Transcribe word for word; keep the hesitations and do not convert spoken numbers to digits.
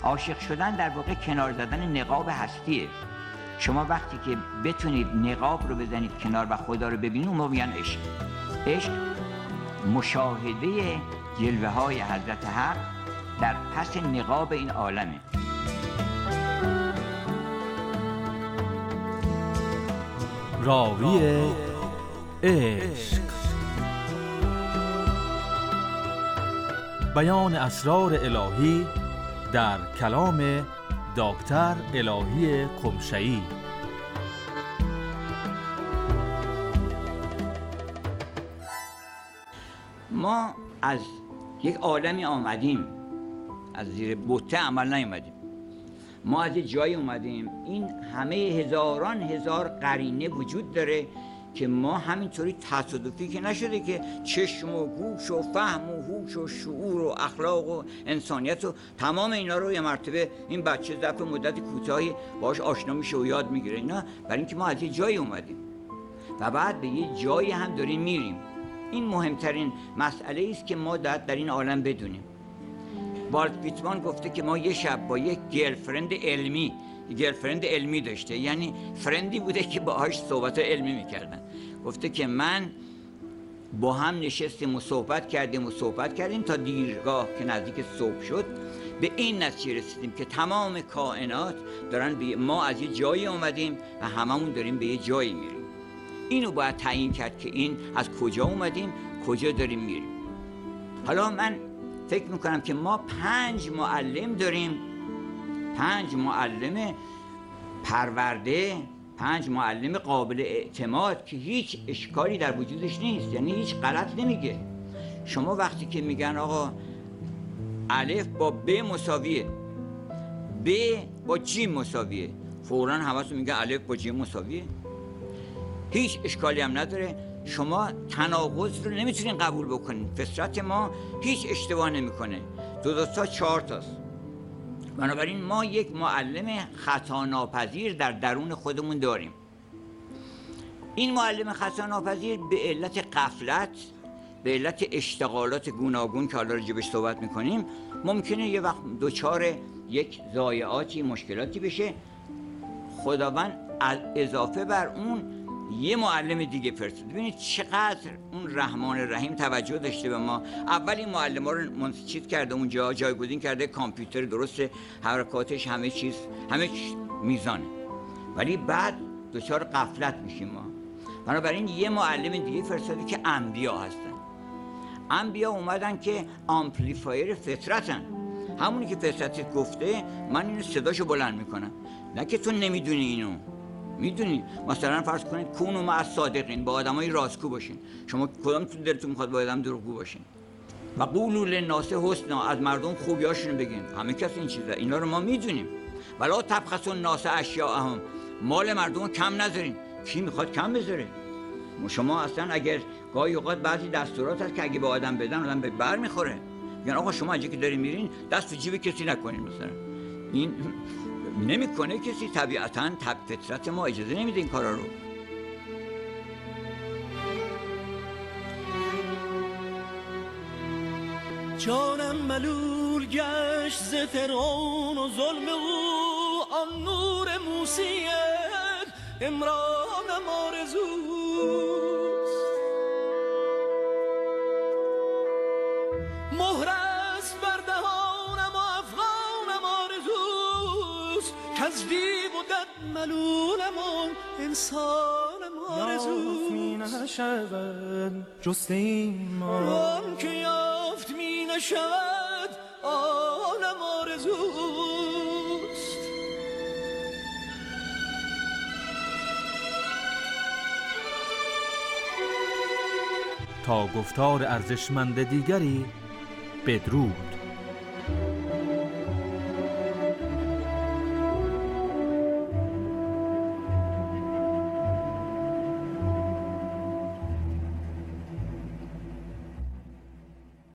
عاشق شدن در واقع کنار زدن نقاب هستیه. شما وقتی که بتونید نقاب رو بزنید کنار و خدا رو ببینید، اون موقع میگن عشق. عشق مشاهده جلوه های حضرت حق در پس نقاب این عالمه. راوی عشق، بیان اسرار الهی در کلام دکتر الهی قمشه‌ای. ما از یک عالمی آمدیم، از زیر بوته عمل نیومدیم. ما از یک جایی اومدیم. این همه هزاران هزار قرینه وجود داره که ما همینطوری تصادفی که نشده که چشم و گوش و فهم و هوش و شعور و اخلاق و انسانیت و تمام اینا رو یه مرتبه این بچه ظرف مدت کوتاهی باهاش آشنا میشه و یاد میگیره. اینا برای اینکه ما از یه جایی اومدیم و بعد به یه جایی هم داریم میریم. این مهمترین مسئله است که ما در این عالم بدونیم. والت ویتمن گفته که ما یه شب با یک گرلفرند علمی گرلفرند علمی داشته، یعنی فرندی بوده که باهاش صحبت علمی میکردن. گفته که من با هم نشستیم و صحبت کردیم و صحبت کردیم تا دیرگاه که نزدیک صبح شد. به این نتیجه رسیدیم که تمام کائنات دارن به ما از یه جایی اومدیم و هممون داریم به یه جایی میریم. اینو باید تعیین کرد که این از کجا اومدیم، کجا داریم میریم. حالا من فکر میکنم که ما پنج معلم داریم، پنج معلم پرورده، پنج معلم قابل اعتماد که هیچ اشکالی در وجودش نیست، یعنی هیچ غلط نمیگه. شما وقتی که میگن آقا الف با ب مساویه، ب با ج مساویه، فوراً همتون میگن الف با ج مساویه، هیچ اشکالی هم نداره. شما تناقض رو نمیتونین قبول بکنین. فطرت ما هیچ اشتباه نمیکنه. دو دو تا چهار تاست. بنابراین ما یک معلم خطا ناپذیر در درون خودمون داریم. این معلم خطا ناپذیر به علت غفلت، به علت اشتغالات گوناگون که حالا راجعش صحبت میکنیم، ممکنه یه وقت دوچار یک ضایعاتی، مشکلاتی بشه. خداوند اضافه بر اون یه معلم دیگه فرستاد. ببینید چقدر اون رحمان رحیم توجه داشته به ما. اول این معلم ها رو منچیت کرده، اونجا جایگزین کرده کامپیوتر، درسته حرکاتش همه چیز همه چیز میزانه، ولی بعد دچار غفلت میشیم ما. بنابراین یه معلم دیگه فرستاده که انبیا هستن. انبیا اومدن که آمپلیفایر فطرتن، همونی که فطرت گفته من اینو صداشو بلند میکنم. نه که تو نمیدونی اینو، میدونی. مثلا فرض کنید کونو مع الصادقین، با آدمای راستگو باشین. شما کدام تو دلتون میخواد با آدم دروغگو باشین؟ و قولوا للناس حسنا، از مردم خوبیاشونو بگین. همه کس این چیزا، اینا رو ما میدونیم. ولا تبخسوا الناس اشیاءهم، مال مردم کم نذارین. کی میخواد کم بذاره؟ شما اصلا اگر گاهی اوقات بعضی دستورات هست که اگه به آدم بدن آدم به بر میخوره. یعنی آقا شما اگه که دارین میرین دست تو جیب کسی نکنین. مثلا این نمیکنه کسی، طبیعتاً فطرت ما اجازه نمیده این کارا رو. جانم ملول گشت ز فرعون و ظلم او، آن نور موسیت امرانم آرزوست. مهر است بر دهانم و افغانم آرزوست، کز دیو و دد ملولم انسانم آرزوست. می نشود جست این ما، آن که یافت می نشود آنم آرزوست. تا گفتار ارزشمند دیگری بدرود.